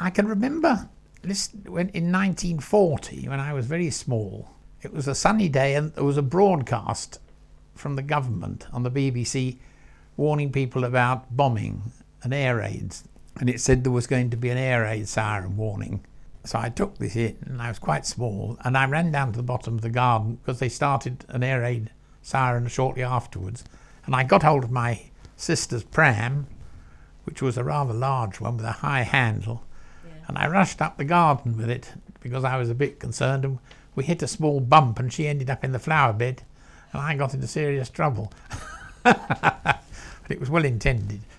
I can remember when in 1940, when I was very small, it was a sunny day and there was a broadcast from the government on the BBC warning people about bombing and air raids. And it said there was going to be an air raid siren warning. So I took this in, and I was quite small, and I ran down to the bottom of the garden because they started an air raid siren shortly afterwards. And I got hold of my sister's pram, which was a rather large one with a high handle, and I rushed up the garden with it because I was a bit concerned, and we hit a small bump and she ended up in the flower bed and I got into serious trouble. But it was well intended.